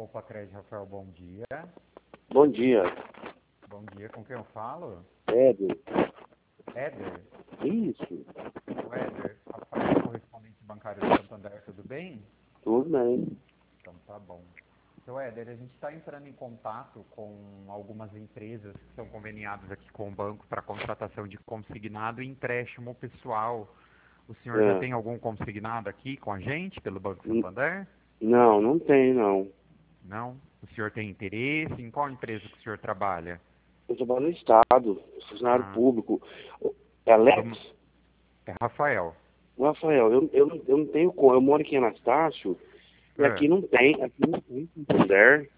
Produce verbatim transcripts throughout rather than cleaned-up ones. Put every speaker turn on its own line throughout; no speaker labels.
Poupa Crédito, Rafael, bom dia.
Bom dia.
Bom dia, com quem eu falo?
Éder.
Éder?
Isso.
O Éder, Rafael, correspondente bancário do Santander, tudo bem?
Tudo bem.
Então tá bom. Então, Éder, a gente está entrando em contato com algumas empresas que são conveniadas aqui com o banco para contratação de consignado e empréstimo pessoal. O senhor já
É.
tem algum consignado aqui com a gente, pelo Banco
N-
Santander?
Não, não tem, não.
Não? O senhor tem interesse? Em qual empresa que o senhor trabalha?
Eu trabalho no Estado, funcionário
Ah,
público. É Alex?
do- é Rafael.
Rafael, eu, eu, não- eu não tenho como. Eu moro aqui em Anastácio e
É.
aqui não tem. Aqui não tem Santander.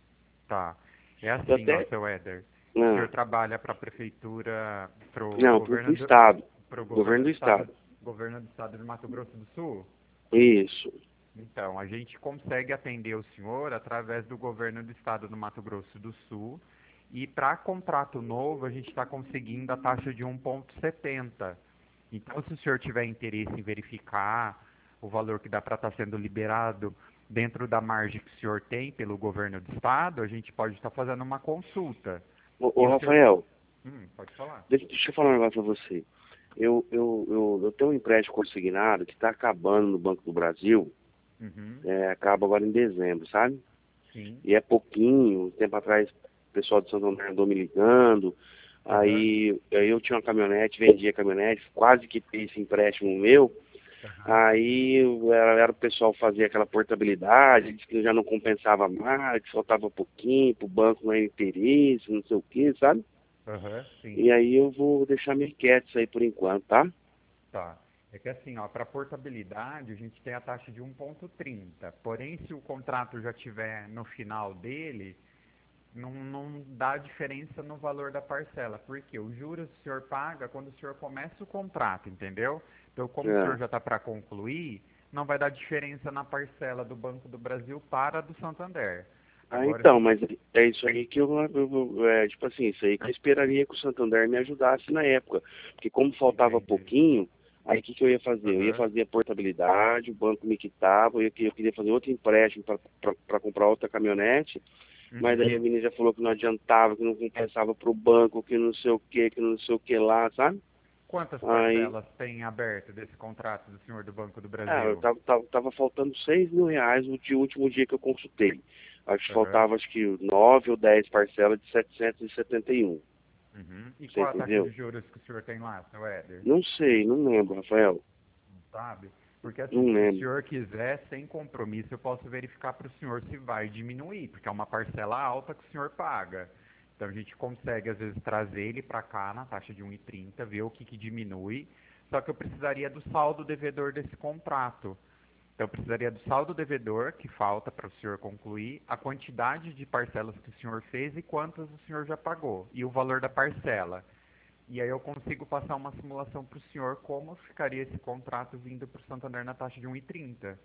Tá. É
Eu
assim, ó,
até.
seu Éder. O senhor
Não,
trabalha para a prefeitura, para o
não pro, pro
governo do,
Estado.
pro
Governo
governo
do
do estado,
Estado.
governo do estado de Mato Grosso do Sul?
Isso.
Então, a gente consegue atender o senhor através do governo do estado do Mato Grosso do Sul. E para contrato novo, a gente está conseguindo a taxa de um vírgula setenta. Então, se o senhor tiver interesse em verificar o valor que dá para estar sendo liberado dentro da margem que o senhor tem pelo governo do estado, a gente pode estar fazendo uma consulta.
Ô,
E
ô,
o senhor...
Rafael,
Hum, pode falar.
deixa, deixa eu falar um negócio pra você. Eu, eu, eu, eu tenho um empréstimo consignado que está acabando no Banco do Brasil.
Uhum,
É, acaba agora em dezembro, sabe?
sim.
E é pouquinho. Um tempo atrás, o pessoal de Santo André andou me ligando.
Aham,
Aí, aí eu tinha uma caminhonete, vendia a caminhonete, quase que fiz esse empréstimo meu.
aham.
Aí eu- era, era o pessoal fazer aquela portabilidade, disse que já não compensava mais, que faltava pouquinho, pro banco não era interesse, não sei o que, sabe?
Aham, sim.
E aí eu vou deixar meio quieto isso aí por enquanto, tá?
Tá. É que assim, ó, para portabilidade a gente tem a taxa de um vírgula trinta. Porém, se o contrato já tiver no final dele, não, não dá diferença no valor da parcela. Porque os juros o senhor paga quando o senhor começa o contrato, entendeu? Então, como o senhor
É.
já está para concluir, não vai dar diferença na parcela do Banco do Brasil para a do Santander.
Ah,
Agora, se
então,
o
mas é isso aí que eu, eu- eu- é, tipo assim, isso aí que eu esperaria que o Santander me ajudasse na época. Porque como faltava
Entendi.
pouquinho, aí o que, que eu ia fazer? Eu ia
Aham.
fazer a portabilidade, o banco me quitava, eu, ia- eu queria fazer outro empréstimo para comprar outra caminhonete, mas aí
Uhum.
a menina já falou que não adiantava, que não compensava para o banco, que não sei o que, que não sei o que lá, sabe?
Quantas
Aí,
parcelas tem aberto desse contrato do senhor do Banco do
ah, eu
Brasil?
tava, tava, tava faltando seis mil reais no dia- último dia que eu consultei. Acho que
Aham.
faltava acho que nove ou dez parcelas de setecentos e setenta e um.
Uhum. E
Você
qual a taxa de
entendeu?
juros que o senhor tem lá, seu Éder?
Não sei, não lembro, Rafael.
Não sabe? Porque assim,
Não
se o
lembro.
senhor quiser, sem compromisso, eu posso verificar para o senhor se vai diminuir, porque é uma parcela alta que o senhor paga. Então a gente consegue, às vezes, trazer ele para cá na taxa de um vírgula trinta, ver o que, que diminui. Só que eu precisaria do saldo devedor desse contrato. Então, eu precisaria do saldo devedor, que falta para o senhor concluir, a quantidade de parcelas que o senhor fez e quantas o senhor já pagou, e o valor da parcela. E aí eu consigo passar uma simulação para o senhor como ficaria esse contrato vindo para o Santander na taxa de um vírgula trinta.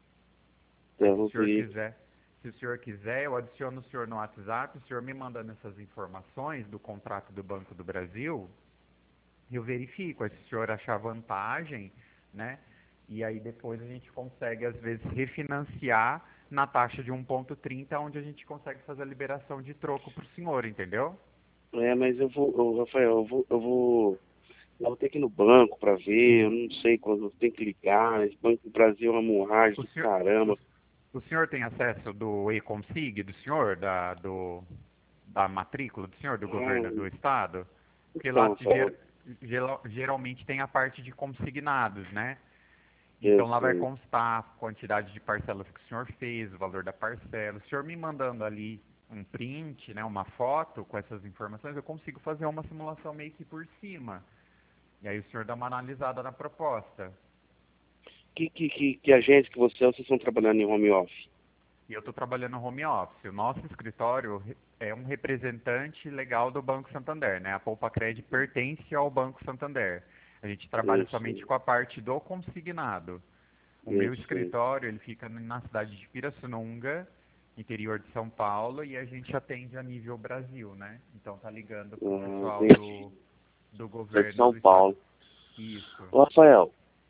Aí
Eu
se o
não
senhor
queria.
quiser, se o senhor quiser, eu adiciono o senhor no WhatsApp, o senhor me mandando essas informações do contrato do Banco do Brasil, eu verifico, aí se o senhor achar vantagem, né? E aí depois a gente consegue, às vezes, refinanciar na taxa de um vírgula trinta, onde a gente consegue fazer a liberação de troco para o senhor, entendeu?
É, mas eu vou, ô, Rafael, eu vou, eu vou, eu vou ter que ir no banco para ver, eu não sei quando eu tenho que ligar. Esse Banco do Brasil é uma hemorragia
O
do
senhor, o,
caramba.
o senhor tem acesso do e-consig do senhor, da, do, da matrícula do senhor, do governo do
Ah,
estado? Porque
então,
lá
Rafael,
ger, geral- geralmente tem a parte de consignados, né?
eu
Então lá vai
sei.
constar a quantidade de parcelas que o senhor fez, o valor da parcela. O senhor me mandando ali um print, né, uma foto com essas informações, eu consigo fazer uma simulação meio que por cima. E aí o senhor dá uma analisada na proposta.
Que, que, que, que agência que você é? Vocês estão trabalhando em home office?
E eu estou trabalhando no home office. O nosso escritório re- é um representante legal do Banco Santander, né? A Poupa Cred pertence ao Banco Santander. A gente trabalha
Eu
somente
sei,
com a parte do consignado. O
eu
meu
sei.
escritório, ele fica na cidade de Pirassununga, interior de São Paulo, e a gente atende a nível Brasil, né? Então tá ligando pro
Ah,
pessoal
entendi.
do, do
Você é de
governo
São
do estado.
Paulo.
Isso.
Ô, Rafael,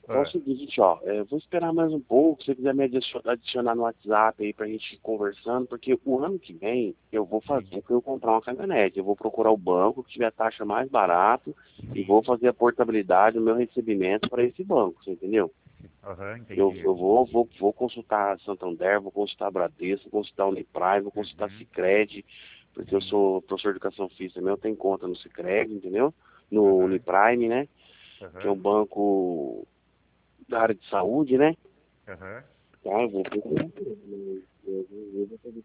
É o seguinte, ó, é, vou esperar mais um pouco, se você quiser me adicio- adicionar no WhatsApp aí pra gente ir conversando, porque o ano que vem eu vou fazer, eu comprar uma caminhonete, eu vou procurar o banco que tiver a taxa mais barato e vou fazer a portabilidade do meu recebimento para esse banco, você entendeu?
Aham,
Eu,
entendi.
eu vou, vou, vou consultar a Santander, vou consultar a Bradesco, vou consultar a Uniprime, vou consultar a
Uhum,
Sicredi, porque eu
sim.
sou professor de educação física também, eu tenho conta no Sicredi, entendeu? No
Aham,
Uniprime, né? Que é
aham,
um banco da área de saúde, né?
aham.
Tá, eu vou procurar. Eu vou fazer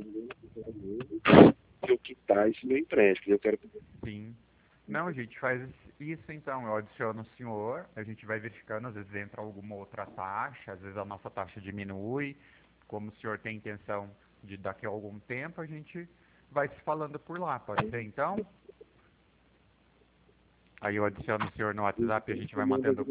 eu quitar esse meu empréstimo. Eu quero.
Sim. Não, a gente faz isso então. Eu adiciono o senhor, a gente vai verificando, às vezes entra alguma outra taxa, às vezes a nossa taxa diminui. Como o senhor tem intenção de daqui a algum tempo, a gente vai se falando por lá, pode ser então? Aí eu adiciono o senhor no WhatsApp e a gente vai mantendo.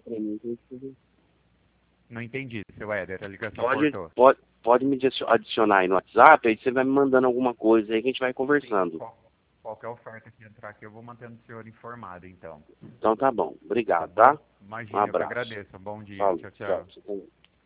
Não entendi, seu Éder, a ligação
Pode,
cortou.
pode, pode me adicio- adicionar aí no WhatsApp, aí você vai me mandando alguma coisa aí que a gente vai
Sim,
conversando.
qual- qualquer oferta que entrar aqui, eu vou mantendo o senhor informado então.
Então tá bom.
Tá
Obrigado, tá?
bom?
Um
Imagina, eu que
abraço.
agradeço. Um bom dia.
Falou.
Tchau,
Tchau.
tchau.
Você também.